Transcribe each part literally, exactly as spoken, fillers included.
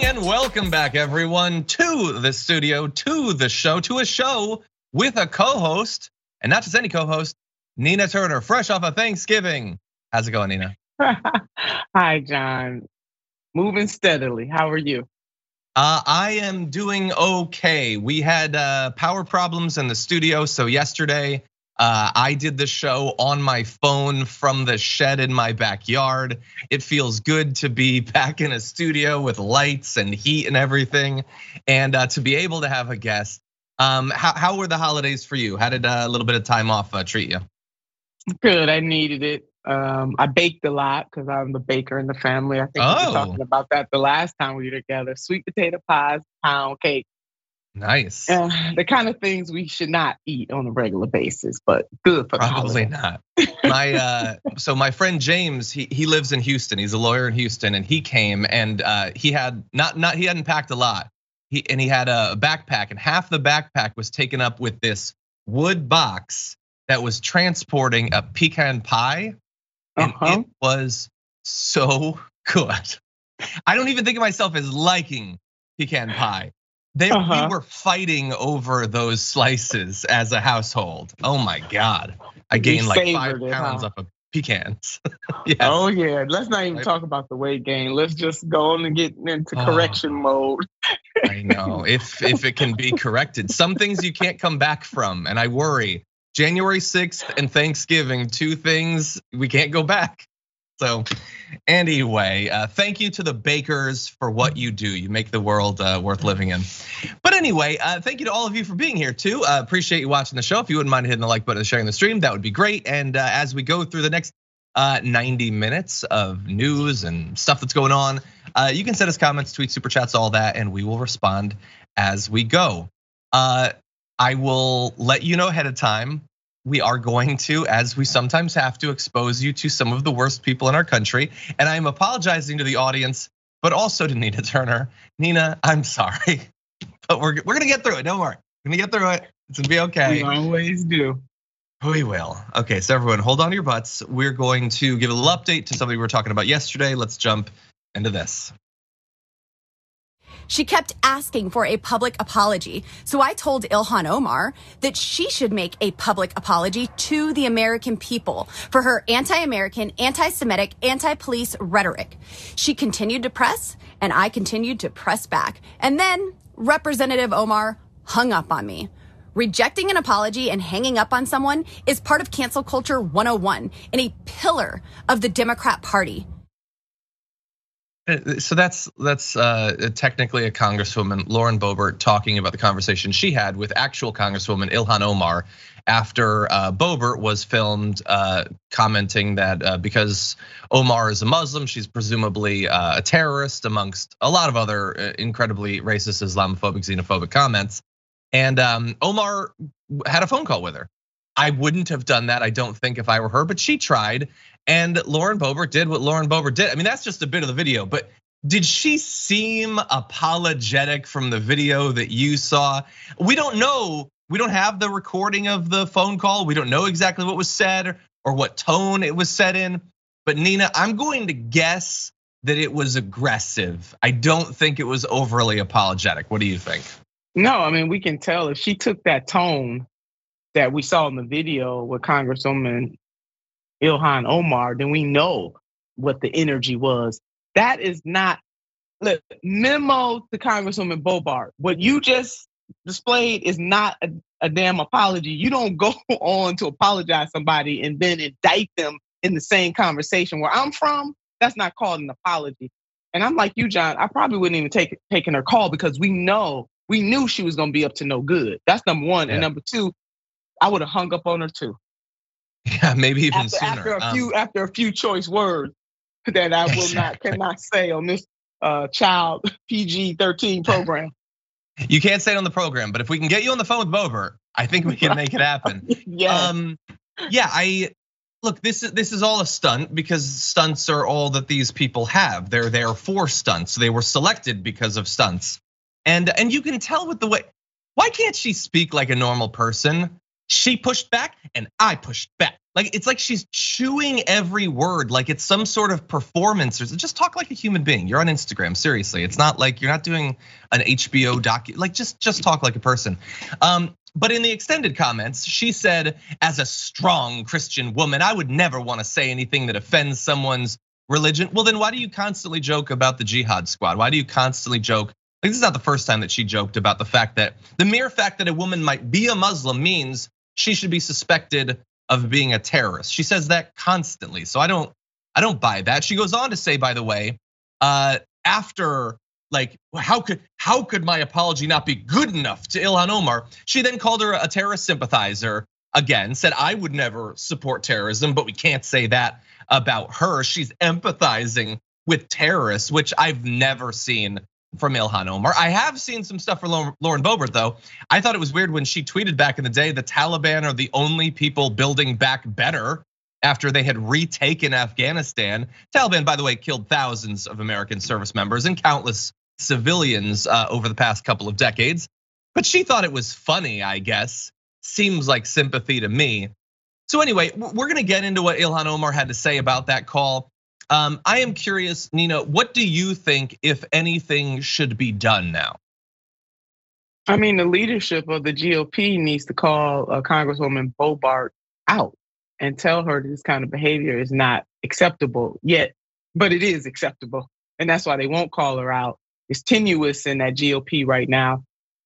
And welcome back, everyone, to the studio, to the show, to a show with a co-host, and not just any co-host, Nina Turner, fresh off of Thanksgiving. How's it going, Nina? Hi, John. Moving steadily. How are you? Uh, I am doing okay. We had uh, power problems in the studio, so yesterday uh, I did the show on my phone from the shed in my backyard. It feels good to be back in a studio with lights and heat and everything, and uh, to be able to have a guest. Um, how, how were the holidays for you? How did uh, a little bit of time off uh, treat you? Good. I needed it. Um, I baked a lot because I'm the baker in the family. I think Oh. we were talking about that the last time we were together. Sweet potato pies, pound cake. Nice. Uh, the kind of things we should not eat on a regular basis, but good for the Probably holiday. not. My uh, so my friend James, he he lives in Houston. He's a lawyer in Houston, and he came and uh, he had not not he hadn't packed a lot. He and he had a backpack, and half the backpack was taken up with this wood box that was transporting a pecan pie, and Uh-huh. it was so good. I don't even think of myself as liking pecan pie. They, Uh-huh. We were fighting over those slices as a household. Oh my God. I You gained like five savored it, pounds huh? off of pecans. Yes. Oh yeah. Let's not even Right. talk about the weight gain. Let's just go on and get into Oh. correction mode. I know, if if it can be corrected. Some things you can't come back from, and I worry. January sixth and Thanksgiving, two things we can't go back. So anyway, uh, thank you to the bakers for what you do. You make the world uh, worth living in. But anyway, uh, thank you to all of you for being here too. Uh, appreciate you watching the show. If you wouldn't mind hitting the like button and sharing the stream, that would be great. And uh, as we go through the next uh, ninety minutes of news and stuff that's going on, uh, you can send us comments, tweets, super chats, all that, and we will respond as we go. Uh, I will let you know ahead of time. We are going to, as we sometimes have to, expose you to some of the worst people in our country. And I am apologizing to the audience, but also to Nina Turner. Nina, I'm sorry, but we're we're gonna get through it. Don't worry, we're gonna get through it. It's gonna be okay. We always do. We will. Okay, so everyone, hold on to your butts. We're going to give a little update to something we were talking about yesterday. Let's jump into this. She kept asking for a public apology. So I told Ilhan Omar that she should make a public apology to the American people for her anti-American, anti-Semitic, anti-police rhetoric. She continued to press, and I continued to press back. And then Representative Omar hung up on me. Rejecting an apology and hanging up on someone is part of cancel culture one oh one and a pillar of the Democrat Party. So that's that's uh, technically a Congresswoman, Lauren Boebert, talking about the conversation she had with actual Congresswoman Ilhan Omar after uh, Boebert was filmed uh, commenting that uh, because Omar is a Muslim, she's presumably uh, a terrorist, amongst a lot of other incredibly racist, Islamophobic, xenophobic comments. And um, Omar had a phone call with her. I wouldn't have done that, I don't think, if I were her, but she tried. And Lauren Boebert did what Lauren Boebert did. I mean, that's just a bit of the video, but did she seem apologetic from the video that you saw? We don't know. We don't have the recording of the phone call. We don't know exactly what was said or what tone it was said in. But Nina, I'm going to guess that it was aggressive. I don't think it was overly apologetic. What do you think? No, I mean, we can tell if she took that tone that we saw in the video with Congresswoman Ilhan Omar, then we know what the energy was. That is not, look, memo to Congresswoman Boebert. What you just displayed is not a, a damn apology. You don't go on to apologize to somebody and then indict them in the same conversation. Where I'm from, that's not called an apology. And I'm like you, John, I probably wouldn't even take taking her call because we know, we knew she was gonna be up to no good. That's number one. Yeah. And number two, I would have hung up on her too. Yeah, maybe even after, sooner. After a Um, few, after a few choice words that I will Exactly. not cannot say on this uh, child P G thirteen program. You can't say it on the program, but if we can get you on the phone with Boebert, I think we can make it happen. Yeah. Um, yeah, I look. This is this is all a stunt because stunts are all that these people have. They're there for stunts. They were selected because of stunts, and and you can tell with the way. Why can't she speak like a normal person? She pushed back and I pushed back. Like Like, it's like she's chewing every word like it's some sort of performance. Or just talk like a human being. You're on Instagram, seriously. It's not like you're not doing an H B O docu. Like, just just talk like a person. Um, but in the extended comments, she said, as a strong Christian woman, I would never want to say anything that offends someone's religion. Well, then why do you constantly joke about the Jihad Squad? Why do you constantly joke? Like, this is not the first time that she joked about the fact that the mere fact that a woman might be a Muslim means she should be suspected of being a terrorist. She says that constantly. So I don't, I don't buy that. She goes on to say, by the way, uh, after like, how could how could my apology not be good enough to Ilhan Omar? She then called her a terrorist sympathizer again, said I would never support terrorism, but we can't say that about her. She's empathizing with terrorists, which I've never seen from Ilhan Omar. I have seen some stuff from Lauren Boebert though. I thought it was weird when she tweeted back in the day, the Taliban are the only people building back better after they had retaken Afghanistan. Taliban, by the way, killed thousands of American service members and countless civilians over the past couple of decades. But she thought it was funny, I guess. Seems like sympathy to me. So anyway, we're gonna get into what Ilhan Omar had to say about that call. Um, I am curious, Nina, what do you think, if anything, should be done now? I mean, the leadership of the G O P needs to call uh, Congresswoman Boebert out and tell her this kind of behavior is not acceptable yet, but it is acceptable. And that's why they won't call her out. It's tenuous in that G O P right now.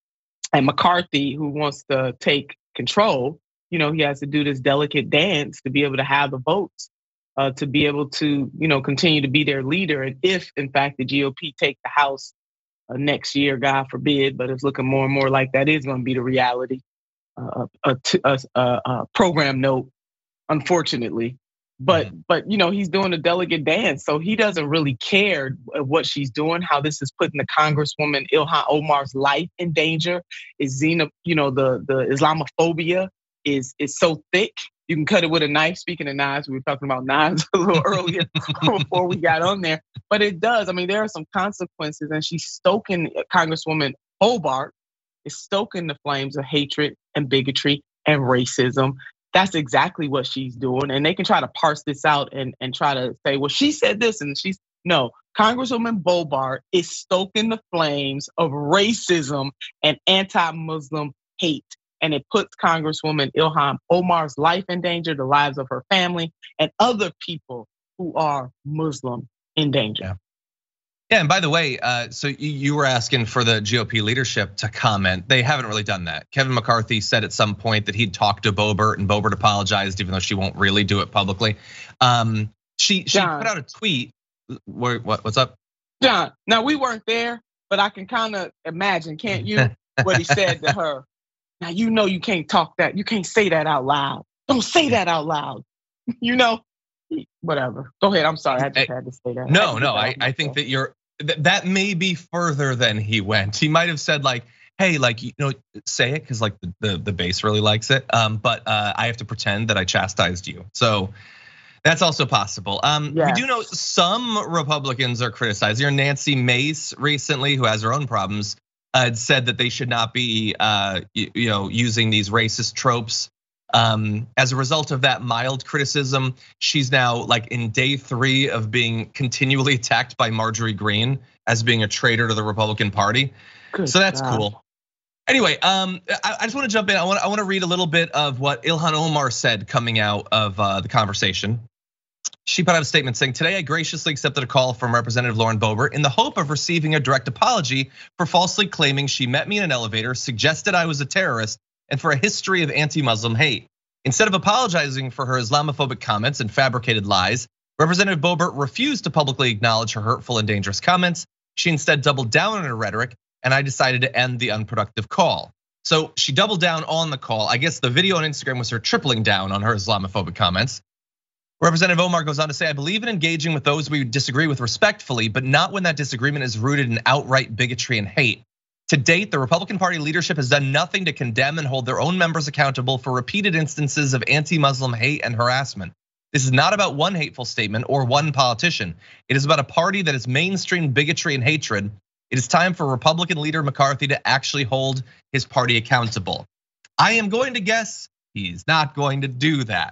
And McCarthy, who wants to take control, you know, he has to do this delicate dance to be able to have the votes. Uh, to be able to, you know, continue to be their leader. And if, in fact, the G O P take the House uh, next year, God forbid, but it's looking more and more like that is going to be the reality. Uh, a, a, a, a program note, unfortunately. But, mm-hmm. but you know, he's doing a delicate dance, so he doesn't really care what she's doing, how this is putting the Congresswoman Ilhan Omar's life in danger. Is xeno, you know, the the Islamophobia is is so thick. You can cut it with a knife. Speaking of knives, we were talking about knives a little earlier before we got on there. But it does. I mean, there are some consequences, and she's stoking, Congresswoman Hobart is stoking the flames of hatred and bigotry and racism. That's exactly what she's doing. And they can try to parse this out and, and try to say, well, she said this, and she's, no. Congresswoman Boebert is stoking the flames of racism and anti-Muslim hate. And it puts Congresswoman Ilhan Omar's life in danger, the lives of her family, and other people who are Muslim in danger. Yeah, yeah and by the way, uh, so you were asking for the G O P leadership to comment. They haven't really done that. Kevin McCarthy said at some point that he'd talked to Boebert, and Boebert apologized, even though she won't really do it publicly. Um, she she John, put out a tweet. Where, what, what's up? John, now we weren't there, but I can kind of imagine, can't you, what he said to her. Now, you know you can't talk that, you can't say that out loud. Don't say that out loud. You know, whatever. Go ahead, I'm sorry, I just had to say that. No, no, I, I think that you're, that may be further than he went. He might have said like, hey, like, you know, say it, because like the, the, the base really likes it. Um, but I have to pretend that I chastised you. So that's also possible. Um, yes. We do know some Republicans are criticizing. Nancy Mace recently, who has her own problems, Uh, said that they should not be, uh, you know, using these racist tropes. Um, as a result of that mild criticism, she's now like in day three of being continually attacked by Marjorie Greene as being a traitor to the Republican Party. Good so that's God. Cool. Anyway, um, I, I just want to jump in. I want I want to read a little bit of what Ilhan Omar said coming out of uh, the conversation. She put out a statement saying, today I graciously accepted a call from Representative Lauren Boebert in the hope of receiving a direct apology for falsely claiming she met me in an elevator, suggested I was a terrorist, and for a history of anti-Muslim hate. Instead of apologizing for her Islamophobic comments and fabricated lies, Representative Boebert refused to publicly acknowledge her hurtful and dangerous comments. She instead doubled down on her rhetoric, and I decided to end the unproductive call. So she doubled down on the call. I guess the video on Instagram was her tripling down on her Islamophobic comments. Representative Omar goes on to say, I believe in engaging with those we disagree with respectfully, but not when that disagreement is rooted in outright bigotry and hate. To date, the Republican Party leadership has done nothing to condemn and hold their own members accountable for repeated instances of anti-Muslim hate and harassment. This is not about one hateful statement or one politician. It is about a party that has mainstreamed bigotry and hatred. It is time for Republican leader McCarthy to actually hold his party accountable. I am going to guess he's not going to do that.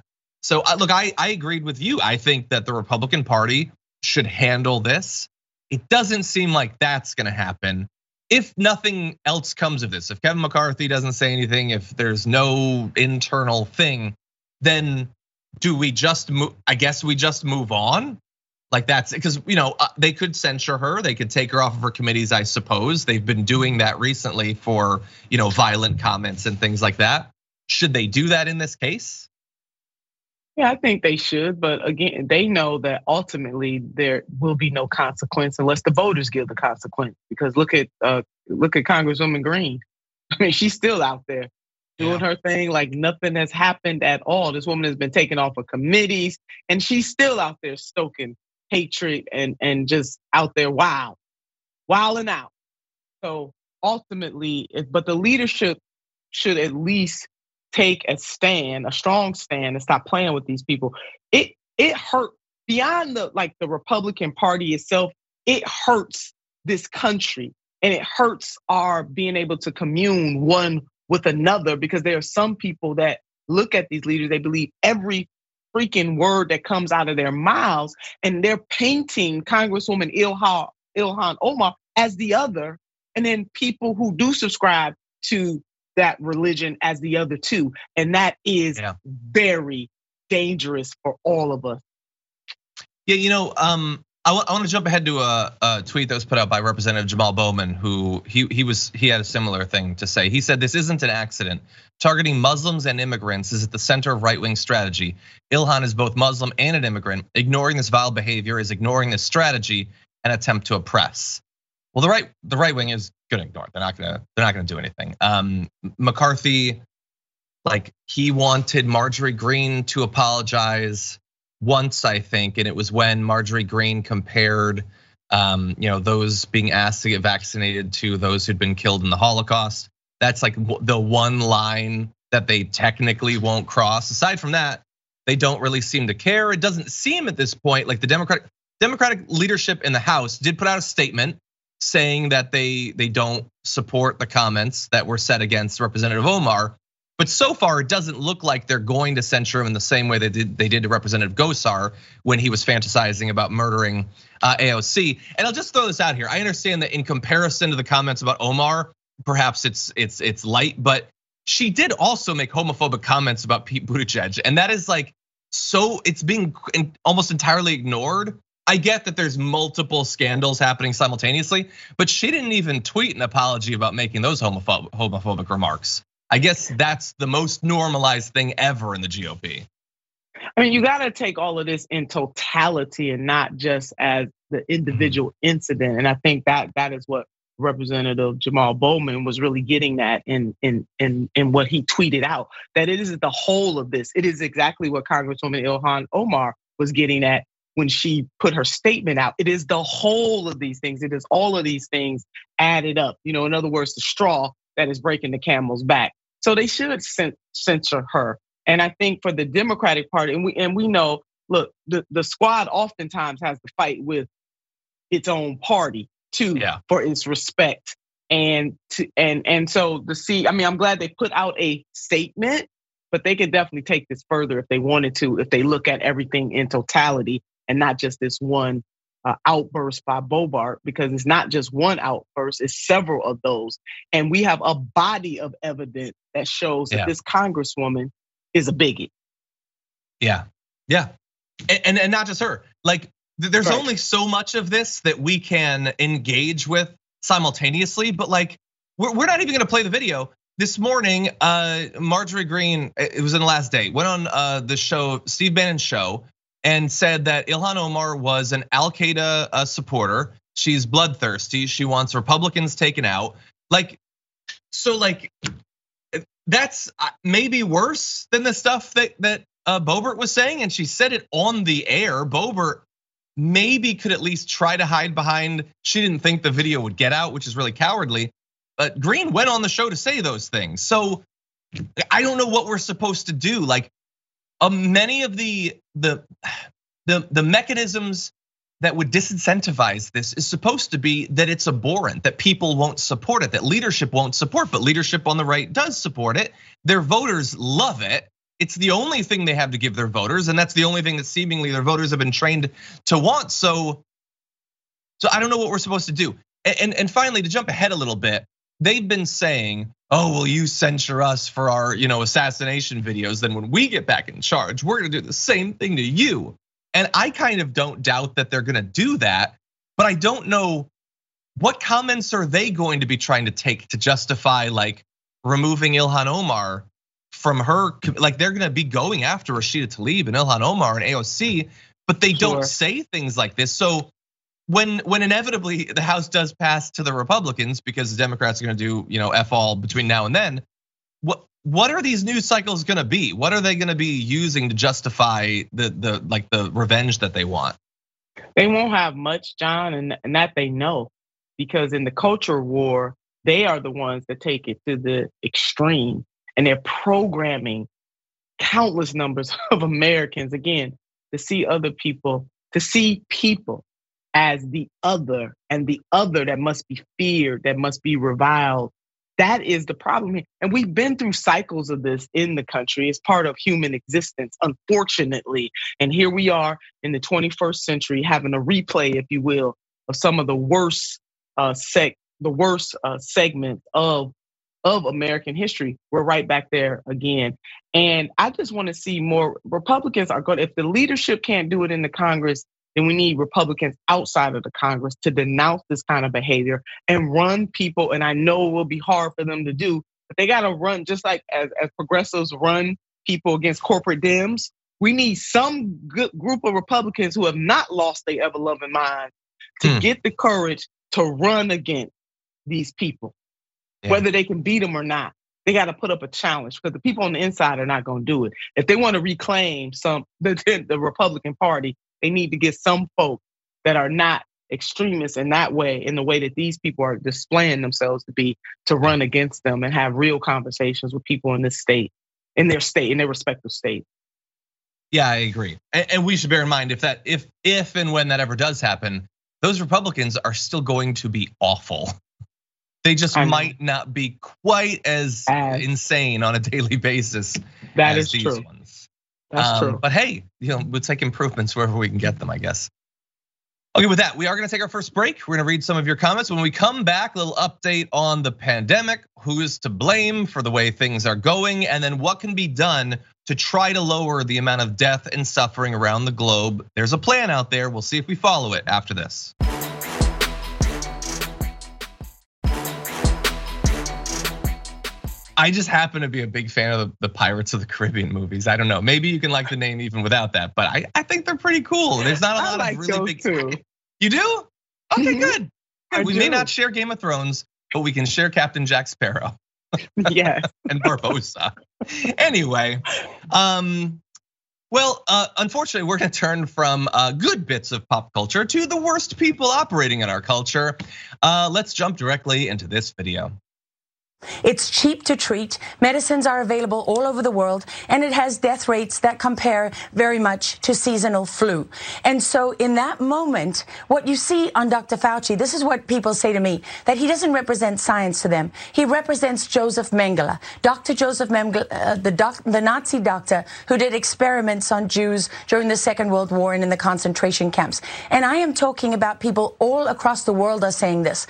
So look, I, I agreed with you. I think that the Republican Party should handle this. It doesn't seem like that's gonna happen. If nothing else comes of this, if Kevin McCarthy doesn't say anything, if there's no internal thing, then do we just move? I guess we just move on. Like that's because, you know, they could censure her. They could take her off of her committees, I suppose. They've been doing that recently for, you know, violent comments and things like that. Should they do that in this case? Yeah, I think they should. But again, they know that ultimately there will be no consequence unless the voters give the consequence. Because look at uh, look at Congresswoman Green. I mean, she's still out there doing yeah. her thing like nothing has happened at all. This woman has been taken off of committees and she's still out there stoking hatred and, and just out there wild, wilding out. So ultimately, but the leadership should at least take a stand, a strong stand, and stop playing with these people. It it hurt beyond the like the Republican Party itself. It hurts this country and it hurts our being able to commune one with another because there are some people that look at these leaders, they believe every freaking word that comes out of their mouths, and they're painting Congresswoman Ilhan, Ilhan Omar as the other, and then people who do subscribe to that religion as the other two. And that is yeah. very dangerous for all of us. Yeah, you know, um, I want to jump ahead to a, a tweet that was put out by Representative Jamal Bowman, who he he was he had a similar thing to say. He said, "This isn't an accident. Targeting Muslims and immigrants is at the center of right-wing strategy. Ilhan is both Muslim and an immigrant. Ignoring this vile behavior is ignoring this strategy and attempt to oppress." Well, the right the right wing is gonna ignore it. They're not gonna they're not gonna do anything. Um, McCarthy, like he wanted Marjorie Greene to apologize once, I think, and it was when Marjorie Greene compared, um, you know, those being asked to get vaccinated to those who'd been killed in the Holocaust. That's like the one line that they technically won't cross. Aside from that, they don't really seem to care. It doesn't seem at this point like the Democratic Democratic leadership in the House did put out a statement saying that they they don't support the comments that were said against Representative Omar. But so far, it doesn't look like they're going to censure him in the same way they did they did to Representative Gosar when he was fantasizing about murdering A O C. And I'll just throw this out here. I understand that in comparison to the comments about Omar, perhaps it's it's it's light, but she did also make homophobic comments about Pete Buttigieg, and that is like so it's being almost entirely ignored. I get that there's multiple scandals happening simultaneously, but she didn't even tweet an apology about making those homophobic homophobic remarks. I guess that's the most normalized thing ever in the G O P. I mean, you got to take all of this in totality and not just as the individual incident. And I think that that is what Representative Jamal Bowman was really getting at in in in in what he tweeted out. That it isn't the whole of this. It is exactly what Congresswoman Ilhan Omar was getting at when she put her statement out. It is the whole of these things. It is all of these things added up. You know, in other words, the straw that is breaking the camel's back. So they should censor her. And I think for the Democratic Party, and we and we know, look, the, the squad oftentimes has to fight with its own party too yeah. for its respect. And to, and and so the see, I mean, I'm glad they put out a statement, but they could definitely take this further if they wanted to, if they look at everything in totality and not just this one Uh, outburst by Boebert, because it's not just one outburst, it's several of those. And we have a body of evidence that shows yeah. that this Congresswoman is a bigot. Yeah, yeah, and, and, and not just her. Like there's right. only so much of this that we can engage with simultaneously, but like we're, we're not even gonna play the video. This morning, uh, Marjorie Greene, it was in the last day, went on uh, the show, Steve Bannon's show, and said that Ilhan Omar was an Al-Qaeda supporter. She's bloodthirsty. She wants Republicans taken out. Like, so like, that's maybe worse than the stuff that that Boebert was saying. And she said it on the air. Boebert maybe could at least try to hide behind, she didn't think the video would get out, which is really cowardly. But Greene went on the show to say those things. So I don't know what we're supposed to do. Like, Uh, many of the the the the mechanisms that would disincentivize this is supposed to be that it's abhorrent, that people won't support it, that leadership won't support, but leadership on the right does support it. Their voters love it. It's the only thing they have to give their voters, and that's the only thing that seemingly their voters have been trained to want. So, so I don't know what we're supposed to do. And and finally, to jump ahead a little bit, they've been saying, "Oh, well, you censure us for our, you know, assassination videos. Then when we get back in charge, we're gonna do the same thing to you." And I kind of don't doubt that they're gonna do that, but I don't know what comments are they going to be trying to take to justify like removing Ilhan Omar from her. Like they're gonna be going after Rashida Tlaib and Ilhan Omar and A O C, but they sure. don't say things like this. So. When when inevitably the House does pass to the Republicans because the Democrats are going to do, you know, F all between now and then, what what are these news cycles going to be? What are they going to be using to justify the the like the revenge that they want? They won't have much, John, and, and that they know, because in the culture war, they are the ones that take it to the extreme, and they're programming countless numbers of Americans again to see other people, to see people as the other, and the other that must be feared, that must be reviled. That is the problem here. And we've been through cycles of this in the country. It's part of human existence, unfortunately. And here we are in the twenty-first century having a replay, if you will, of some of the worst uh, sec, the worst uh, segments of, of American history. We're right back there again. And I just want to see more Republicans are going, if the leadership can't do it in the Congress, then we need Republicans outside of the Congress to denounce this kind of behavior and run people. And I know it will be hard for them to do, but they got to run just like as, as progressives run people against corporate Dems. We need some good group of Republicans who have not lost their ever-loving mind to hmm. get the courage to run against these people, yeah. whether they can beat them or not. They got to put up a challenge because the people on the inside are not going to do it. If they want to reclaim some the, the Republican Party, they need to get some folk that are not extremists in that way, in the way that these people are displaying themselves to be, to run against them and have real conversations with people in this state, in their state, in their respective state. Yeah, I agree. And we should bear in mind if that, if if and when that ever does happen, those Republicans are still going to be awful. They just might not be quite as, as insane on a daily basis that as is these true. ones. That's um, true. But hey, you know, we'll take improvements wherever we can get them, I guess. Okay, with that, we are gonna take our first break. We're gonna read some of your comments. When we come back, a little update on the pandemic, who is to blame for the way things are going, and then what can be done to try to lower the amount of death and suffering around the globe. There's a plan out there. We'll see if we follow it after this. I just happen to be a big fan of the Pirates of the Caribbean movies. I don't know. Maybe you can like the name even without that, but I, I think they're pretty cool. There's not a lot like of really big. Too. You do? Okay, mm-hmm. good. good. We do. may not share Game of Thrones, but we can share Captain Jack Sparrow. Yes. And Barbossa. Anyway, um, well, uh, unfortunately, we're going to turn from uh, good bits of pop culture to the worst people operating in our culture. Uh, let's jump directly into this video. It's cheap to treat. Medicines are available all over the world, and it has death rates that compare very much to seasonal flu. And so in that moment, what you see on Doctor Fauci, this is what people say to me, that he doesn't represent science to them. He represents Joseph Mengele, Doctor Joseph Mengele, uh, the, doc, the Nazi doctor who did experiments on Jews during the Second World War and in the concentration camps. And I am talking about people all across the world are saying this.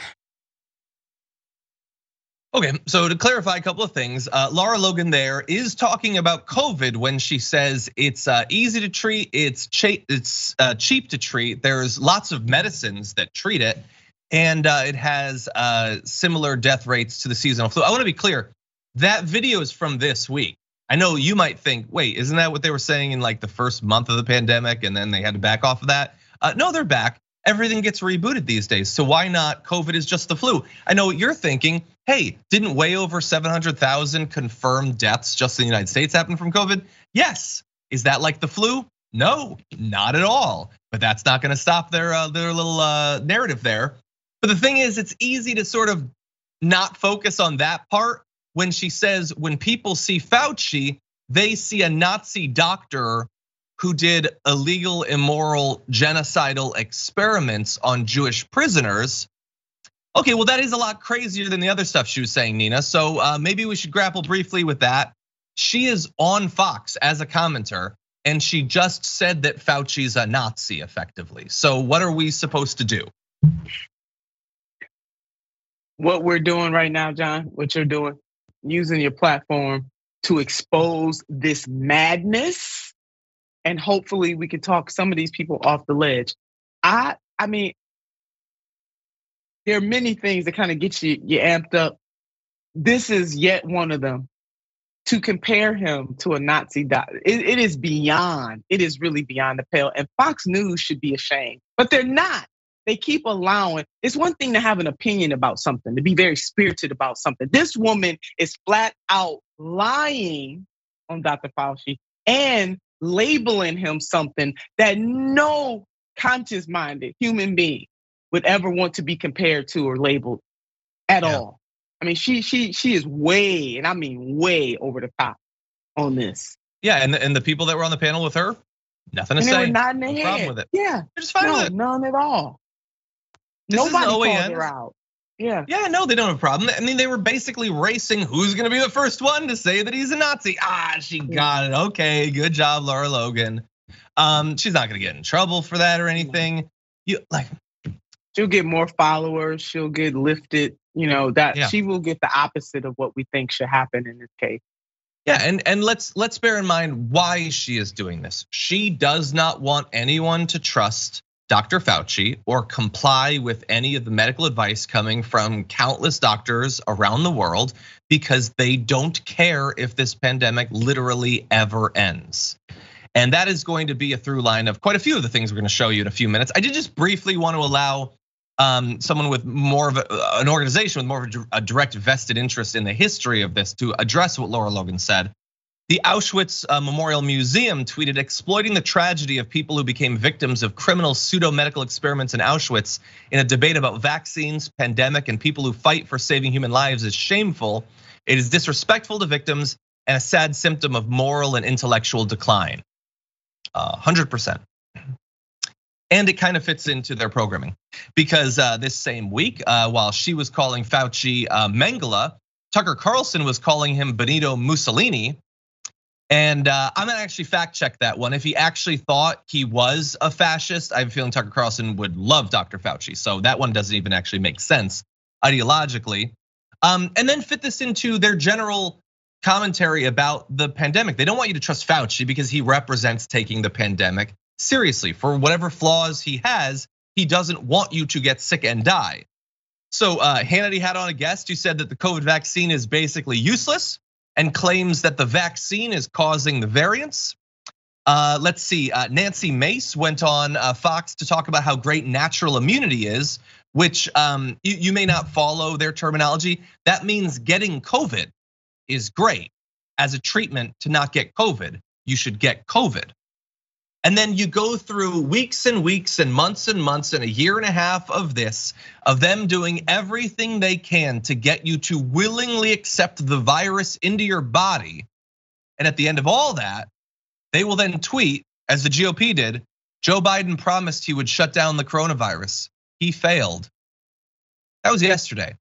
Okay, so to clarify a couple of things, uh, Lara Logan there is talking about COVID when she says it's uh, easy to treat, it's cheap, it's uh, cheap to treat. There's lots of medicines that treat it, and uh, it has uh, similar death rates to the seasonal flu. I want to be clear, that video is from this week. I know you might think, wait, isn't that what they were saying in like the first month of the pandemic, and then they had to back off of that? Uh, no, they're back. Everything gets rebooted these days, so why not COVID is just the flu? I know what you're thinking, hey, didn't way over seven hundred thousand confirmed deaths just in the United States happen from COVID? Yes, is that like the flu? No, not at all, but that's not gonna stop their, uh, their little narrative there. But the thing is, it's easy to sort of not focus on that part when she says, when people see Fauci, they see a Nazi doctor who did illegal, immoral, genocidal experiments on Jewish prisoners. Okay, well that is a lot crazier than the other stuff she was saying, Nina. So maybe we should grapple briefly with that. She is on Fox as a commenter, and she just said that Fauci's a Nazi effectively. So what are we supposed to do? What we're doing right now, John, what you're doing, using your platform to expose this madness, and hopefully we can talk some of these people off the ledge. I, I mean, there are many things that kind of get you, you amped up. This is yet one of them. To compare him to a Nazi, it, it is beyond, it is really beyond the pale. And Fox News should be ashamed, but they're not. They keep allowing, it's one thing to have an opinion about something, to be very spirited about something. This woman is flat out lying on Doctor Fauci and labeling him something that no conscious-minded human being would ever want to be compared to or labeled at yeah. all. I mean, she she she is way, and I mean way over the top on this. Yeah, and the, and the people that were on the panel with her, nothing to and say. They were nodding their no head. problem with it. Yeah, they're just fine no, with it. None at all. This Nobody called her out. Yeah. Yeah, no, they don't have a problem. I mean, they were basically racing who's gonna be the first one to say that he's a Nazi. Ah, she got it. Okay, good job, Lara Logan. Um, she's not gonna get in trouble for that or anything. You like she'll get more followers, she'll get lifted, you know, that yeah. she will get the opposite of what we think should happen in this case. Yeah, and, and let's let's bear in mind why she is doing this. She does not want anyone to trust Doctor Fauci or comply with any of the medical advice coming from countless doctors around the world because they don't care if this pandemic literally ever ends. And that is going to be a through line of quite a few of the things we're gonna show you in a few minutes. I did just briefly want to allow um, someone with more of a, an organization with more of a direct vested interest in the history of this to address what Lara Logan said. The Auschwitz Memorial Museum tweeted, exploiting the tragedy of people who became victims of criminal pseudo-medical experiments in Auschwitz in a debate about vaccines, pandemic, and people who fight for saving human lives is shameful. It is disrespectful to victims and a sad symptom of moral and intellectual decline. one hundred percent. And it kind of fits into their programming because this same week, while she was calling Fauci Mengele, Tucker Carlson was calling him Benito Mussolini. And I'm gonna actually fact check that one. If he actually thought he was a fascist, I have a feeling Tucker Carlson would love Doctor Fauci. So that one doesn't even actually make sense ideologically. And then fit this into their general commentary about the pandemic. They don't want you to trust Fauci because he represents taking the pandemic seriously. For whatever flaws he has, he doesn't want you to get sick and die. So Hannity had on a guest who said that the COVID vaccine is basically useless and claims that the vaccine is causing the variants. Let's see, Nancy Mace went on Fox to talk about how great natural immunity is, which you may not follow their terminology. That means getting COVID is great. As a treatment to not get COVID, you should get COVID. And then you go through weeks and weeks and months and months and a year and a half of this, of them doing everything they can to get you to willingly accept the virus into your body. And at the end of all that, they will then tweet, as the G O P did, Joe Biden promised he would shut down the coronavirus. He failed. That was yesterday.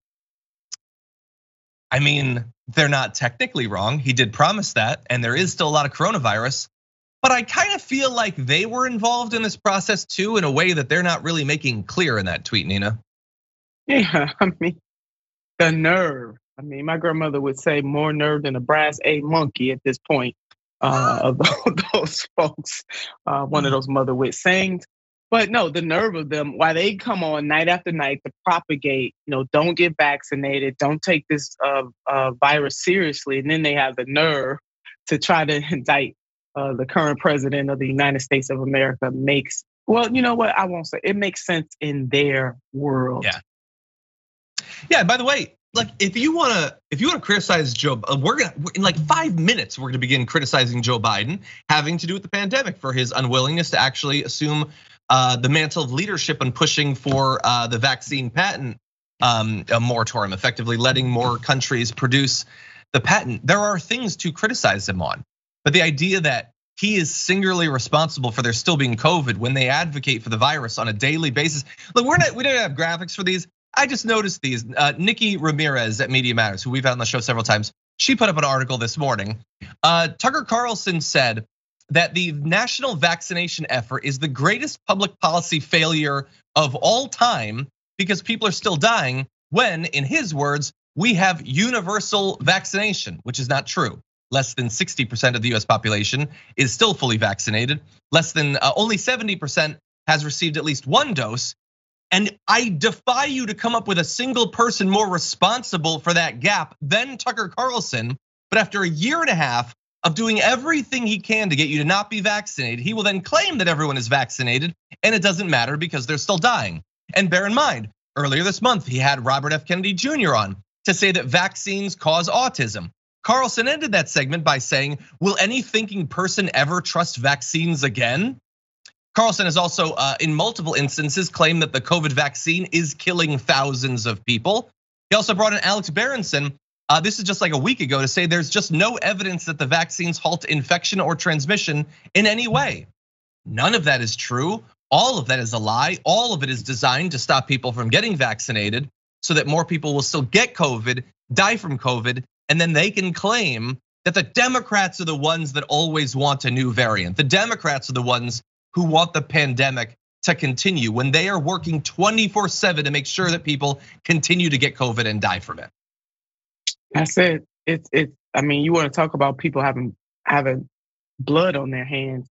I mean, they're not technically wrong. He did promise that, and there is still a lot of coronavirus. But I kind of feel like they were involved in this process too, in a way that they're not really making clear in that tweet, Nina. Yeah, I mean, the nerve. I mean, my grandmother would say more nerve than a brass A monkey at this point of those folks. One of those mother wit sayings. But no, the nerve of them, why they come on night after night to propagate, you know, don't get vaccinated, don't take this virus seriously. And then they have the nerve to try to indict Uh, the current president of the United States of America makes, well, you know what, I won't say, it makes sense in their world. Yeah. Yeah, by the way, like if you wanna, if you wanna criticize Joe, we're gonna, in like five minutes, we're gonna begin criticizing Joe Biden having to do with the pandemic for his unwillingness to actually assume the mantle of leadership and pushing for the vaccine patent a moratorium, effectively letting more countries produce the patent. There are things to criticize him on. But the idea that he is singularly responsible for there still being COVID when they advocate for the virus on a daily basis. Look, we're not, we don't have graphics for these. I just noticed these. Nikki Ramirez at Media Matters, who we've had on the show several times, she put up an article this morning. Uh, Tucker Carlson said that the national vaccination effort is the greatest public policy failure of all time because people are still dying when, in his words, we have universal vaccination, which is not true. Less than sixty percent of the U S population is still fully vaccinated. Less than uh, only seventy percent has received at least one dose. And I defy you to come up with a single person more responsible for that gap than Tucker Carlson. But after a year and a half of doing everything he can to get you to not be vaccinated, he will then claim that everyone is vaccinated and it doesn't matter because they're still dying. And bear in mind, earlier this month, he had Robert F. Kennedy Junior on to say that vaccines cause autism. Carlson ended that segment by saying, will any thinking person ever trust vaccines again? Carlson has also, in multiple instances, claimed that the COVID vaccine is killing thousands of people. He also brought in Alex Berenson. This is just like a week ago to say there's just no evidence that the vaccines halt infection or transmission in any way. None of that is true. All of that is a lie. All of it is designed to stop people from getting vaccinated so that more people will still get COVID, die from COVID, and then they can claim that the Democrats are the ones that always want a new variant. The Democrats are the ones who want the pandemic to continue when they are working twenty-four seven to make sure that people continue to get COVID and die from it. That's it. It's it's. I mean, you want to talk about people having having blood on their hands.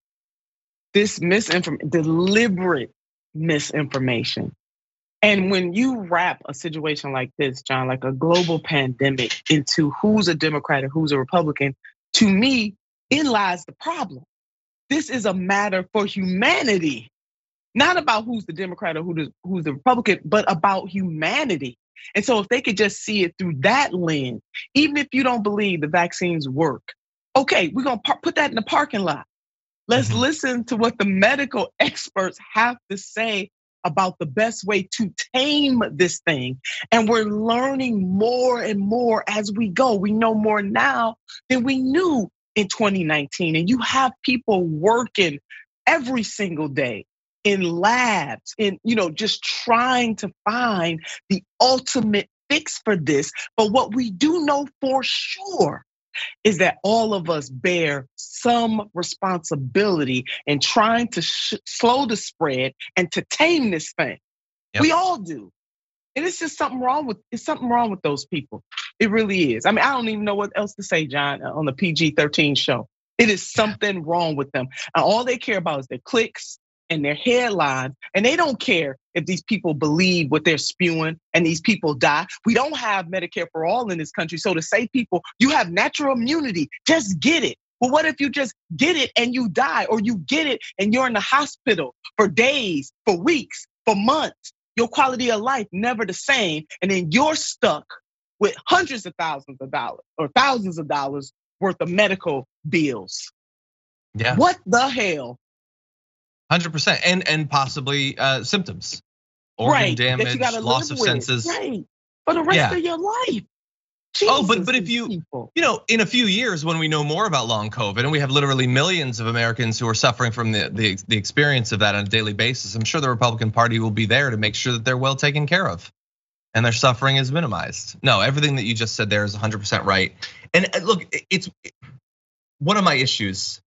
This misinformation, deliberate misinformation. And when you wrap a situation like this, John, like a global pandemic, into who's a Democrat and who's a Republican, to me, it lies the problem. This is a matter for humanity, not about who's the Democrat or who's the Republican, but about humanity. And so if they could just see it through that lens, even if you don't believe the vaccines work, okay, we're gonna put that in the parking lot. Let's mm-hmm. listen to what the medical experts have to say about the best way to tame this thing. And we're learning more and more as we go. We know more now than we knew in twenty nineteen. And you have people working every single day in labs, in, you know, just trying to find the ultimate fix for this. But what we do know for sure is that all of us bear some responsibility in trying to sh- slow the spread and to tame this thing. Yep. We all do. And it's just something wrong with, it's something wrong with those people. It really is. I mean, I don't even know what else to say, John, on the P G thirteen show. It is something wrong with them. And all they care about is their clicks and their headlines. And they don't care if these people believe what they're spewing and these people die. We don't have Medicare for all in this country. So to say people, you have natural immunity, just get it. Well, what if you just get it and you die, or you get it and you're in the hospital for days, for weeks, for months? Your quality of life never the same. And then you're stuck with hundreds of thousands of dollars or thousands of dollars worth of medical bills. Yeah. What the hell? one hundred percent, and and possibly uh, symptoms, organ right, damage, loss of with. senses, right, for the rest yeah. of your life. Jesus, oh, but but if you people. you know, in a few years when we know more about long COVID and we have literally millions of Americans who are suffering from the the, the experience of that on a daily basis, I'm sure the Republican Party will be there to make sure that they're well taken care of and their suffering is minimized. No, everything that you just said there is one hundred percent right. And look, it's one of my issues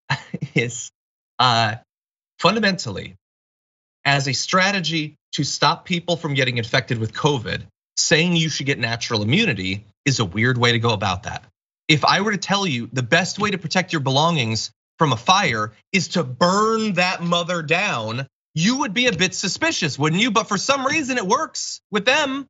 is. Uh, Fundamentally, as a strategy to stop people from getting infected with COVID, saying you should get natural immunity is a weird way to go about that. If I were to tell you the best way to protect your belongings from a fire is to burn that mother down, you would be a bit suspicious, wouldn't you? But for some reason it works with them.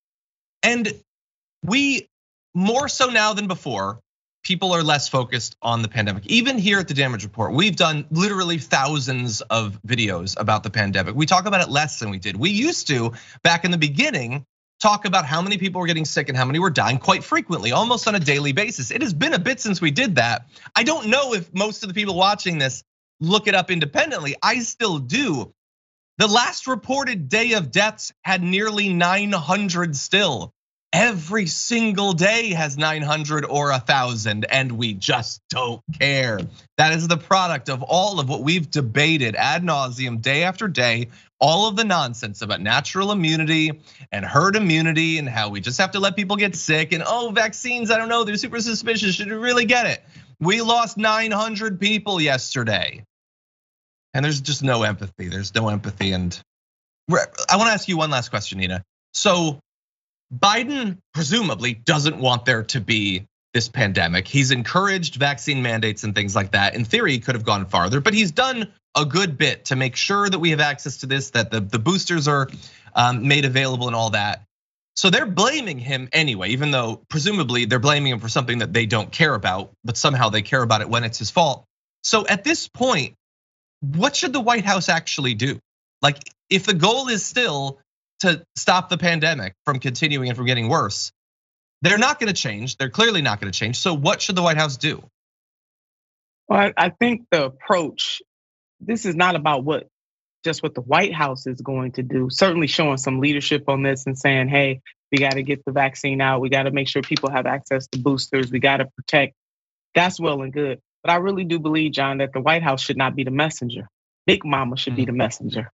And we, more so now than before, people are less focused on the pandemic. Even here at the Damage Report, we've done literally thousands of videos about the pandemic. We talk about it less than we did. We used to, back in the beginning, talk about how many people were getting sick and how many were dying quite frequently, almost on a daily basis. It has been a bit since we did that. I don't know if most of the people watching this look it up independently. I still do. The last reported day of deaths had nearly nine hundred still. every single day has nine hundred or one thousand, and we just don't care. That is the product of all of what we've debated ad nauseum day after day, all of the nonsense about natural immunity and herd immunity and how we just have to let people get sick and oh, vaccines, I don't know, they're super suspicious, should we really get it? We lost nine hundred people yesterday. And there's just no empathy, there's no empathy. And I wanna ask you one last question, Nina. So Biden presumably doesn't want there to be this pandemic. He's encouraged vaccine mandates and things like that. In theory, he could have gone farther, but he's done a good bit to make sure that we have access to this, that the, the boosters are made available and all that. So they're blaming him anyway, even though presumably they're blaming him for something that they don't care about, but somehow they care about it when it's his fault. So at this point, what should the White House actually do? Like, if the goal is still to stop the pandemic from continuing and from getting worse, they're not gonna change. They're clearly not gonna change. So what should the White House do? Well, I think the approach, this is not about what just what the White House is going to do. Certainly showing some leadership on this and saying, hey, we gotta get the vaccine out. We gotta make sure people have access to boosters. We gotta protect. That's well and good. But I really do believe, John, that the White House should not be the messenger. Big Mama should be the messenger.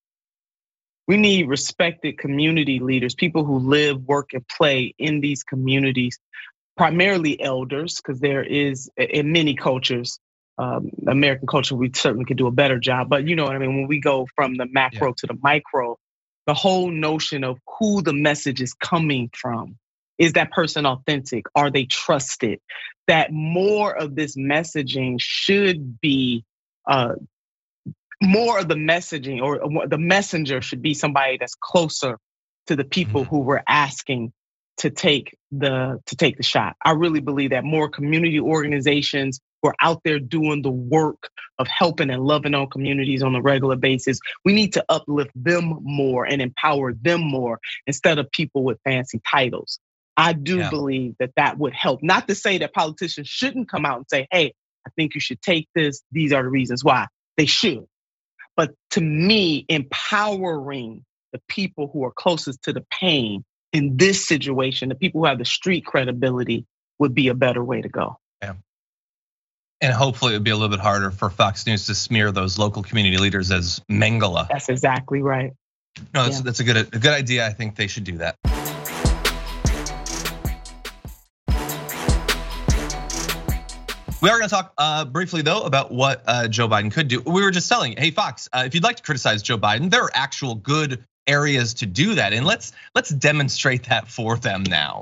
We need respected community leaders, people who live, work, and play in these communities, primarily elders, because there is, in many cultures, um, American culture, we certainly could do a better job. But you know what I mean? When we go from the macro yeah. to the micro, the whole notion of who the message is coming from. Is that person authentic? Are they trusted? That more of this messaging should be uh, more of the messaging, or the messenger should be somebody that's closer to the people who we're asking to take the to take the shot. I really believe that more community organizations who are out there doing the work of helping and loving on communities on a regular basis, we need to uplift them more and empower them more instead of people with fancy titles. I do yeah. believe that that would help. Not to say that politicians shouldn't come out and say, hey, I think you should take this. These are the reasons why. They should. But to me, empowering the people who are closest to the pain in this situation, the people who have the street credibility, would be a better way to go. Yeah. And hopefully it would be a little bit harder for Fox News to smear those local community leaders as Mengele. That's exactly right. No, that's, yeah. that's a good, a good idea. I think they should do that. We are going to talk uh, briefly, though, about what uh, Joe Biden could do. We were just telling, hey, Fox, uh, if you'd like to criticize Joe Biden, there are actual good areas to do that. And let's let's demonstrate that for them now.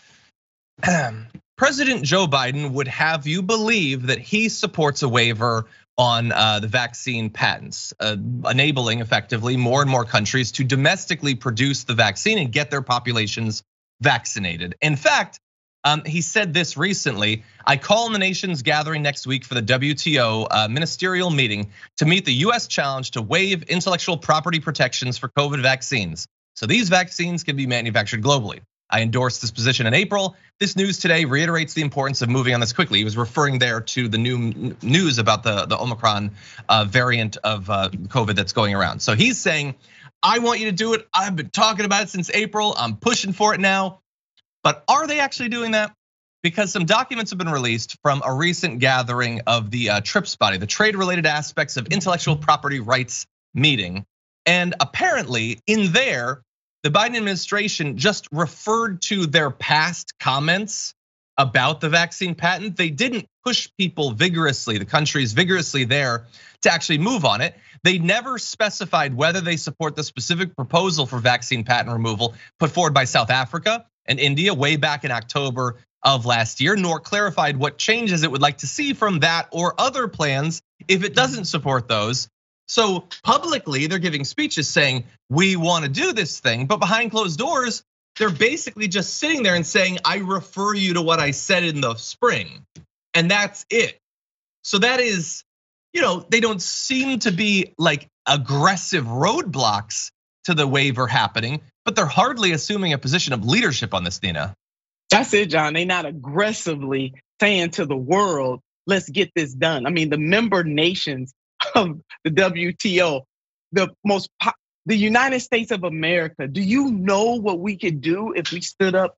President Joe Biden would have you believe that he supports a waiver on uh, the vaccine patents, uh, enabling effectively more and more countries to domestically produce the vaccine and get their populations vaccinated. In fact, Um, he said this recently: I call on the nation's gathering next week for the W T O uh, ministerial meeting to meet the U S challenge to waive intellectual property protections for COVID vaccines, so these vaccines can be manufactured globally. I endorsed this position in April. This news today reiterates the importance of moving on this quickly. He was referring there to the new news about the, the Omicron variant of COVID that's going around. So he's saying, I want you to do it. I've been talking about it since April. I'm pushing for it now. But are they actually doing that? Because some documents have been released from a recent gathering of the TRIPS body, the Trade-Related Aspects of Intellectual Property Rights meeting. And apparently in there, the Biden administration just referred to their past comments about the vaccine patent. They didn't push people vigorously, the countries vigorously there, to actually move on it. They never specified whether they support the specific proposal for vaccine patent removal put forward by South Africa and India way back in October of last year, nor clarified what changes it would like to see from that or other plans if it doesn't support those. So publicly, they're giving speeches saying, we want to do this thing, but behind closed doors, they're basically just sitting there and saying, I refer you to what I said in the spring, and that's it. So that is, you know, they don't seem to be like aggressive roadblocks to the waiver happening, but they're hardly assuming a position of leadership on this, Nina. That's it, John. They're not aggressively saying to the world, let's get this done. I mean, the member nations of the W T O, the most the United States of America, do you know what we could do if we stood up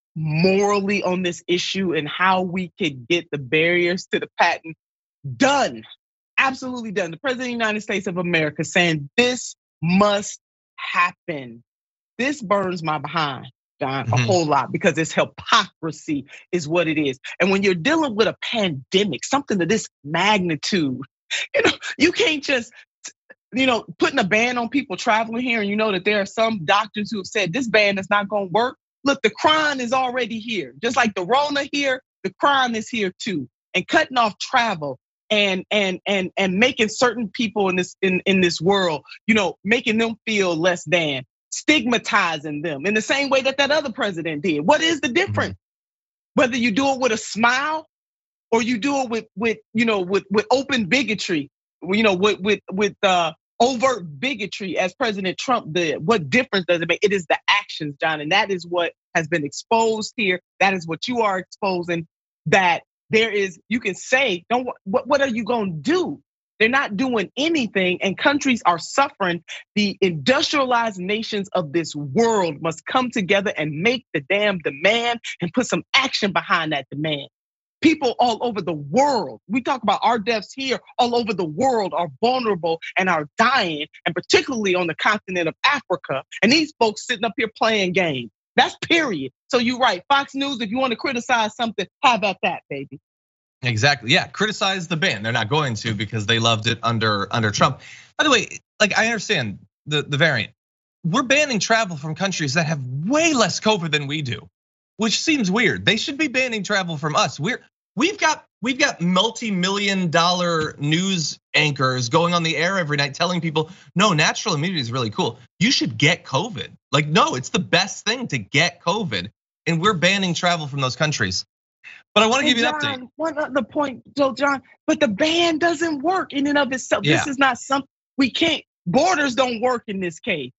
morally on this issue and how we could get the barriers to the patent done? Absolutely done. The President of the United States of America saying this must happen. This burns my behind, John, mm-hmm. a whole lot, because it's hypocrisy is what it is. And when you're dealing with a pandemic, something of this magnitude, you know, you can't just, you know, putting a ban on people traveling here, and you know that there are some doctors who have said this ban is not going to work. Look, the crime is already here. Just like the Rona here, the crime is here too. And cutting off travel and and and and making certain people in this in, in this world, you know, making them feel less than, stigmatizing them in the same way that that other president did. What is the difference? Mm-hmm. Whether you do it with a smile or you do it with with you know with with open bigotry, you know, with with with uh, overt bigotry as President Trump did. What difference does it make? It is the actions, John, and that is what has been exposed here. That is what you are exposing. That there is, you can say, don't. What what are you going to do? They're not doing anything, and countries are suffering. The industrialized nations of this world must come together and make the damn demand and put some action behind that demand. People all over the world, we talk about our deaths here, all over the world are vulnerable and are dying, and particularly on the continent of Africa. And these folks sitting up here playing games. That's period. So you're right, Fox News, if you want to criticize something, have at that, baby. Exactly, yeah, criticize the ban. They're not going to because they loved it under under Trump. By the way, like I understand the, the variant. We're banning travel from countries that have way less COVID than we do, which seems weird. They should be banning travel from us. We're we've got we've got multi-million dollar news anchors going on the air every night telling people, no, natural immunity is really cool. You should get COVID. Like, no, it's the best thing to get COVID, and we're banning travel from those countries. But I want to give you an John, update. One other point, Joe John, but the ban doesn't work in and of itself. Yeah. This is not something we can't, borders don't work in this case.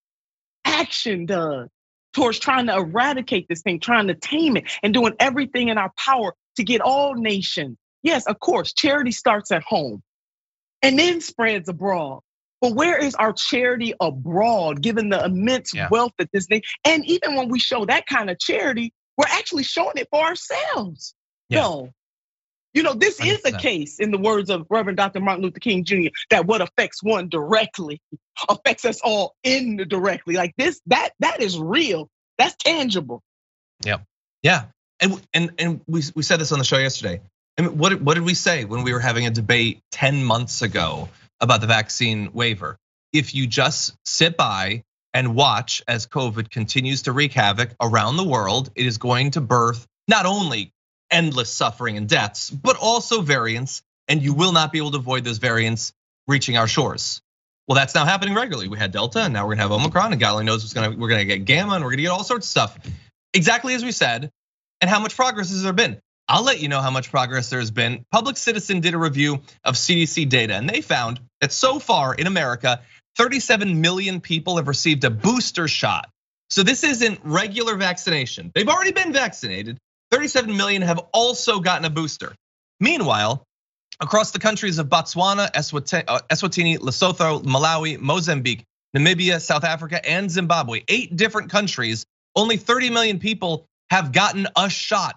Action does towards trying to eradicate this thing, trying to tame it, and doing everything in our power to get all nations. Yes, of course, charity starts at home and then spreads abroad. But where is our charity abroad, given the immense yeah. wealth that this thing, and even when we show that kind of charity, we're actually showing it for ourselves. Yeah. No. You know, this is a case, in the words of Reverend Doctor Martin Luther King Junior, that what affects one directly affects us all indirectly. Like this, that that is real. That's tangible. Yeah. Yeah. And and and we we said this on the show yesterday. I mean, what what did we say when we were having a debate ten months ago about the vaccine waiver? If you just sit by and watch as COVID continues to wreak havoc around the world, it is going to birth not only endless suffering and deaths, but also variants, and you will not be able to avoid those variants reaching our shores. Well, that's now happening regularly. We had Delta, and now we're gonna have Omicron, and God only knows what's gonna, we're gonna get Gamma, and we're gonna get all sorts of stuff. Exactly as we said, and how much progress has there been? I'll let you know how much progress there's been. Public Citizen did a review of C D C data, and they found that so far in America, thirty-seven million people have received a booster shot. So this isn't regular vaccination. They've already been vaccinated. thirty-seven million have also gotten a booster. Meanwhile, across the countries of Botswana, Eswatini, Lesotho, Malawi, Mozambique, Namibia, South Africa, and Zimbabwe, eight different countries, only thirty million people have gotten a shot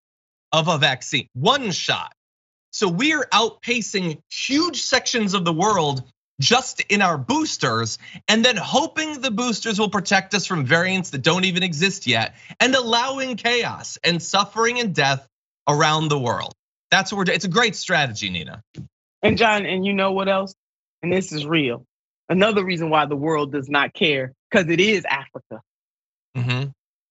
of a vaccine, one shot. So we're outpacing huge sections of the world just in our boosters, and then hoping the boosters will protect us from variants that don't even exist yet, and allowing chaos and suffering and death around the world. That's what we're doing. It's a great strategy, Nina. And John, and you know what else? And this is real. Another reason why the world does not care, because it is Africa. Mm-hmm.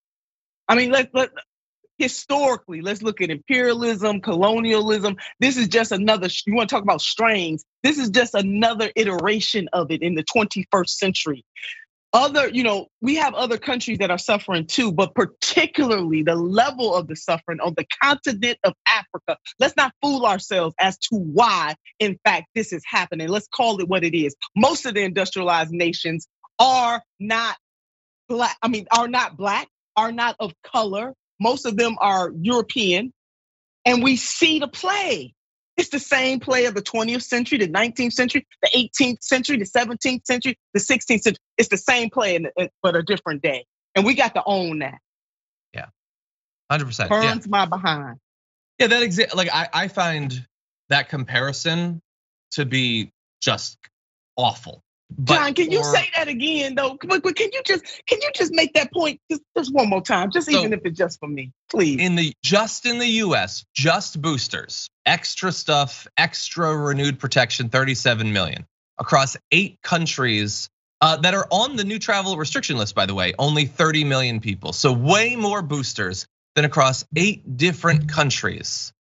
I mean, let's let historically, let's look at imperialism, colonialism. This is just another, you want to talk about strains. This is just another iteration of it in the twenty-first century. Other, you know, we have other countries that are suffering too, but particularly the level of the suffering on the continent of Africa. Let's not fool ourselves as to why, in fact, this is happening. Let's call it what it is. Most of the industrialized nations are not black, I mean, are not black, are not of color. Most of them are European, and we see the play. It's the same play of the twentieth century, the nineteenth century, the eighteenth century, the seventeenth century, the sixteenth century. It's the same play, in, in, but a different day. And we got to own that. Yeah, one hundred percent. Burns yeah. my behind. Yeah, that exa- like I, I find that comparison to be just awful. But John, can for, you say that again though? But, but can you just can you just make that point just, just one more time, just so even if it's just for me, please? In the just in the U S, just boosters, extra stuff, extra renewed protection, thirty-seven million across eight countries uh, that are on the new travel restriction list. By the way, only thirty million people, so way more boosters than across eight different countries.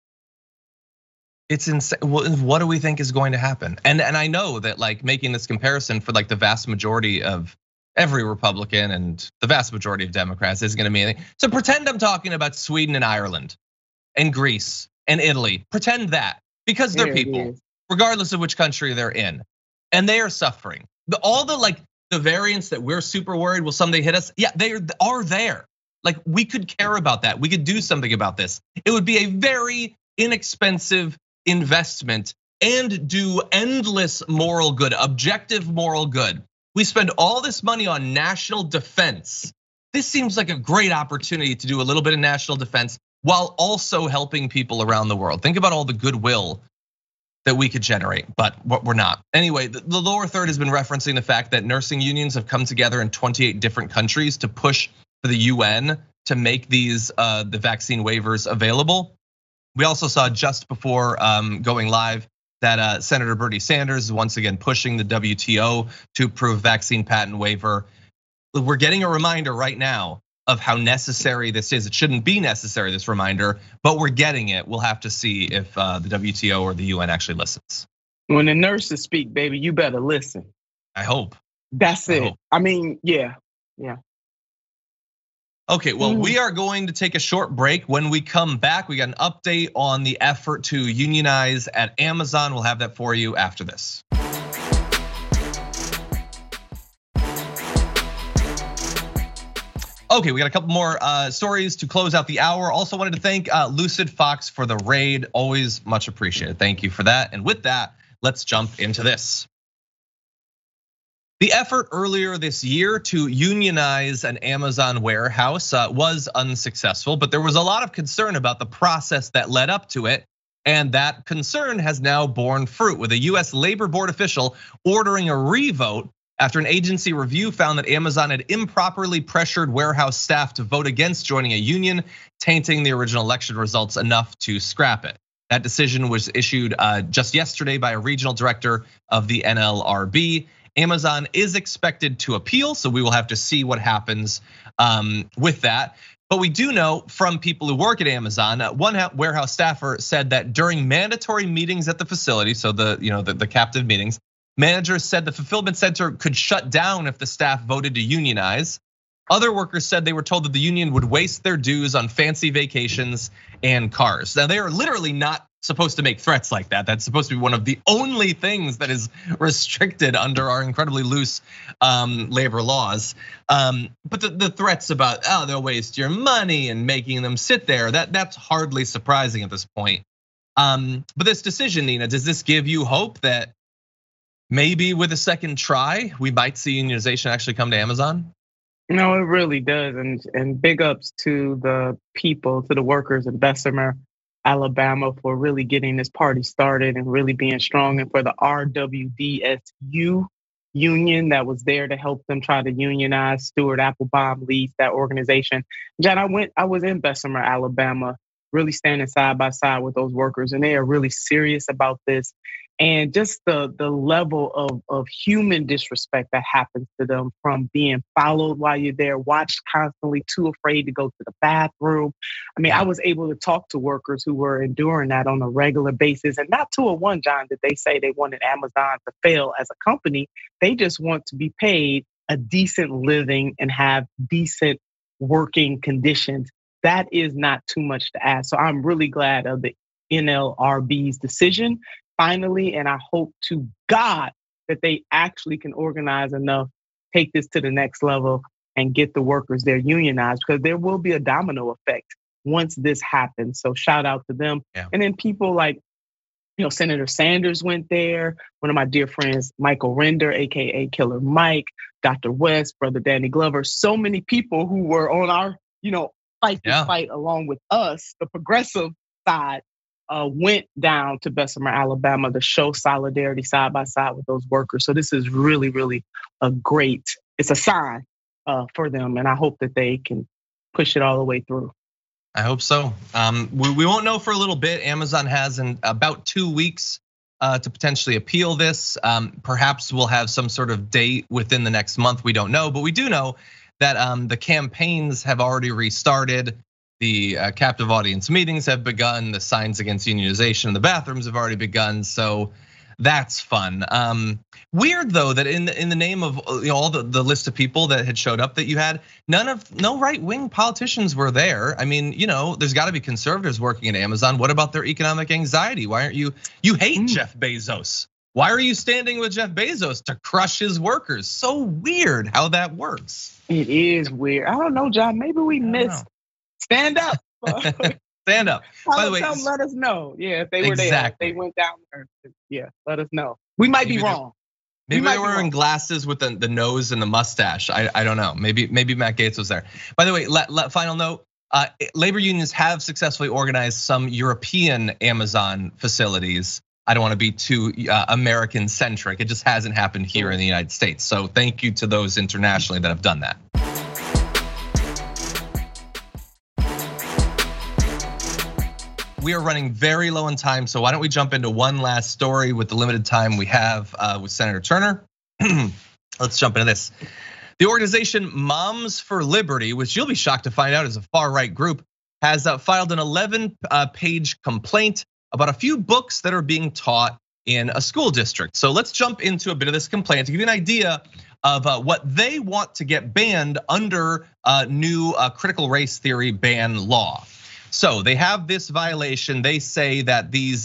It's insane. What do we think is going to happen? And and I know that like making this comparison for like the vast majority of every Republican and the vast majority of Democrats isn't going to mean anything. So pretend I'm talking about Sweden and Ireland and Greece and Italy. Pretend that, because they're people, regardless of which country they're in, and they are suffering. The, all the like the variants that we're super worried will someday hit us. Yeah, they are there. Like we could care about that. We could do something about this. It would be a very inexpensive investment and do endless moral good, objective moral good. We spend all this money on national defense. This seems like a great opportunity to do a little bit of national defense while also helping people around the world. Think about all the goodwill that we could generate, but we're not. Anyway, the lower third has been referencing the fact that nursing unions have come together in twenty-eight different countries to push for the U N to make these the vaccine waivers available. We also saw just before going live that Senator Bernie Sanders is once again pushing the W T O to approve vaccine patent waiver. We're getting a reminder right now of how necessary this is. It shouldn't be necessary, this reminder, but we're getting it. We'll have to see if the W T O or the U N actually listens. When the nurses speak, baby, you better listen. I hope. That's it. I, hope. I mean, yeah, yeah. Okay, well, we are going to take a short break. When we come back, we got an update on the effort to unionize at Amazon. We'll have that for you after this. Okay, we got a couple more stories to close out the hour. Also wanted to thank Lucid Fox for the raid. Always much appreciated. Thank you for that. And with that, let's jump into this. The effort earlier this year to unionize an Amazon warehouse was unsuccessful, but there was a lot of concern about the process that led up to it. And that concern has now borne fruit, with a U S Labor Board official ordering a revote after an agency review found that Amazon had improperly pressured warehouse staff to vote against joining a union, tainting the original election results enough to scrap it. That decision was issued just yesterday by a regional director of the N L R B. Amazon is expected to appeal, so we will have to see what happens with that. But we do know from people who work at Amazon, one warehouse staffer said that during mandatory meetings at the facility, so the you know the, the captive meetings, managers said the fulfillment center could shut down if the staff voted to unionize. Other workers said they were told that the union would waste their dues on fancy vacations and cars. Now, they are literally not supposed to make threats like that. That's supposed to be one of the only things that is restricted under our incredibly loose labor laws. But the, the threats about, oh, they'll waste your money and making them sit there, that, that's hardly surprising at this point. But this decision, Nina, does this give you hope that maybe with a second try, we might see unionization actually come to Amazon? No, it really does. And, and big ups to the people, to the workers in Bessemer, Alabama, for really getting this party started and really being strong, and for the R W D S U union that was there to help them try to unionize. Stuart Applebaum leads that organization. John, I went, I was in Bessemer, Alabama, really standing side by side with those workers, and they are really serious about this. And just the, the level of, of human disrespect that happens to them, from being followed while you're there, watched constantly, too afraid to go to the bathroom. I mean, I was able to talk to workers who were enduring that on a regular basis. And not to a one, John, did they say they wanted Amazon to fail as a company. They just want to be paid a decent living and have decent working conditions. That is not too much to ask. So I'm really glad of the N L R B's decision finally, and I hope to God that they actually can organize enough, take this to the next level, and get the workers there unionized, because there will be a domino effect once this happens. So shout out to them. Yeah. And then people like You know, Senator Sanders went there. One of my dear friends, Michael Render, A K A Killer Mike, Doctor West, Brother Danny Glover. So many people who were on our, you know, fight this Yeah. fight along with us, the progressive side, uh, went down to Bessemer, Alabama to show solidarity side by side with those workers. So this is really, really a great, it's a sign uh, for them. And I hope that they can push it all the way through. I hope so. Um, we, we won't know for a little bit. Amazon has in about two weeks uh, to potentially appeal this. Um, perhaps we'll have some sort of date within the next month. We don't know, but we do know that um, the campaigns have already restarted. The uh, captive audience meetings have begun. The signs against unionization in the bathrooms have already begun. So that's fun. Um, weird though that in the, in the name of you know, all the, the list of people that had showed up that you had, none of no right wing politicians were there. I mean, you know, there's got to be conservatives working at Amazon. What about their economic anxiety? Why aren't you? You hate mm. Jeff Bezos. Why are you standing with Jeff Bezos to crush his workers? So weird how that works. It is weird. I don't know, John. Maybe we missed. Stand up. Stand up. By the way, tell them, let us know. Yeah, if they were exactly. there, if they went down there. Yeah, let us know. We might maybe be wrong. Maybe we they were wearing wrong. glasses with the, the nose and the mustache. I, I don't know. Maybe maybe Matt Gaetz was there. By the way, let, let, final note. Uh, labor unions have successfully organized some European Amazon facilities. I don't want to be too uh, American centric. It just hasn't happened here in the United States. So thank you to those internationally that have done that. We are running very low on time, so why don't we jump into one last story with the limited time we have with Senator Turner. Let's jump into this. The organization Moms for Liberty, which you'll be shocked to find out is a far-right group, has filed an eleven page complaint about a few books that are being taught in a school district. So let's jump into a bit of this complaint to give you an idea of what they want to get banned under a new critical race theory ban law. So they have this violation. They say that these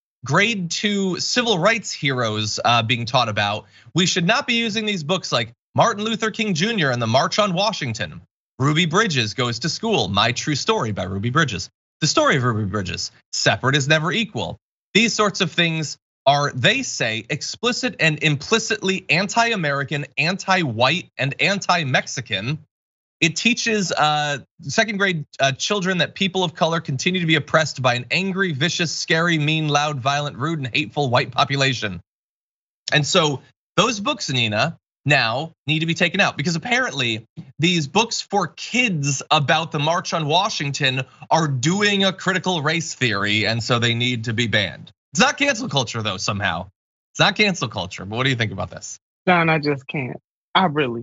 grade two civil rights heroes being taught about, we should not be using these books like Martin Luther King Junior and the March on Washington. Ruby Bridges Goes to School, My True Story by Ruby Bridges. The Story of Ruby Bridges, Separate is Never Equal. These sorts of things are, they say, explicit and implicitly anti-American, anti-white, and anti-Mexican. It teaches second grade children that people of color continue to be oppressed by an angry, vicious, scary, mean, loud, violent, rude, and hateful white population. And so those books, Nina, now need to be taken out because apparently these books for kids about the March on Washington are doing a critical race theory, and so they need to be banned. It's not cancel culture though, somehow. It's not cancel culture, but what do you think about this? John, I just can't. I really.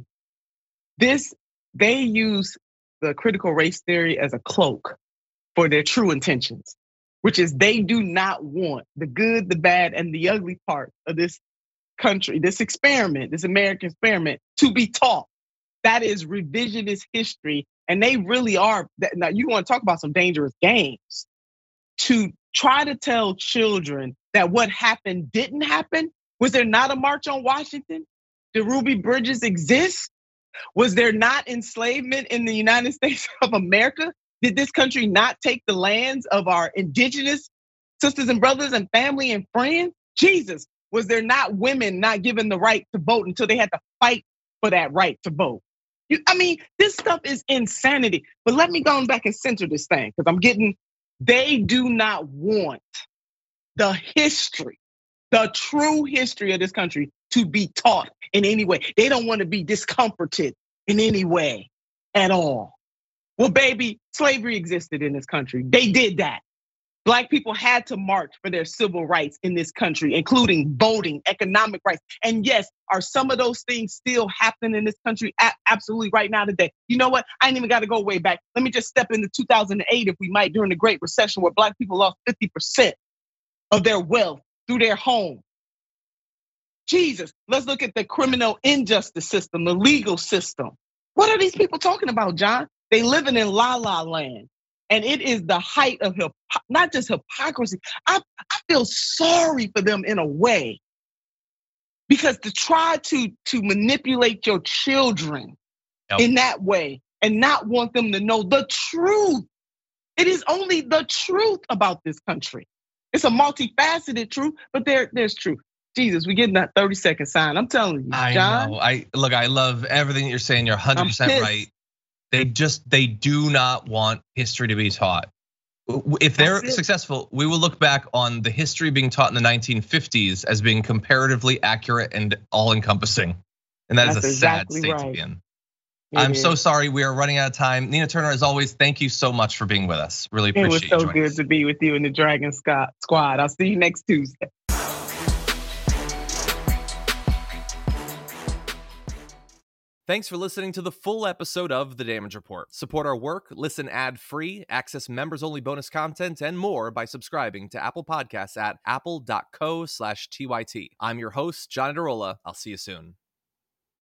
This, they use the critical race theory as a cloak for their true intentions, which is they do not want the good, the bad, and the ugly part of this country, this experiment, this American experiment to be taught. That is revisionist history. And they really are, now you want to talk about some dangerous games. To try to tell children that what happened didn't happen. Was there not a March on Washington? Did Ruby Bridges exist? Was there not enslavement in the United States of America? Did this country not take the lands of our indigenous sisters and brothers and family and friends? Jesus, was there not women not given the right to vote until they had to fight for that right to vote? You, I mean, this stuff is insanity. But let me go back and center this thing because I'm getting, they do not want the history, the true history of this country to be taught in any way. They don't want to be discomforted in any way at all. Well, baby, slavery existed in this country. They did that. Black people had to march for their civil rights in this country, including voting, economic rights. And yes, are some of those things still happening in this country? Absolutely right now today. You know what? I ain't even got to go way back. Let me just step into two thousand eight, if we might, during the Great Recession, where Black people lost fifty percent of their wealth through their home. Jesus, let's look at the criminal injustice system, the legal system. What are these people talking about, John? They living in la la land. And it is the height of hip, not just hypocrisy. I, I feel sorry for them in a way. Because to try to, to manipulate your children yep. in that way and not want them to know the truth. It is only the truth about this country. It's a multifaceted truth, but there, there's truth. Jesus, we getting that thirty second sign. I'm telling you, I John. know. I look. I love everything that you're saying. You're one hundred percent right. They just they do not want history to be taught. If they're successful, we will look back on the history being taught in the nineteen fifties as being comparatively accurate and all-encompassing, and that That's is a exactly sad state right. to be in. It I'm is. so sorry. We are running out of time. Nina Turner, as always, thank you so much for being with us. Really appreciate it. It was so you good us. to be with you in the Dragon Squad. I'll see you next Tuesday. Thanks for listening to the full episode of The Damage Report. Support our work, listen ad-free, access members-only bonus content, and more by subscribing to Apple Podcasts at apple.co slash TYT. I'm your host, John Adarola. I'll see you soon.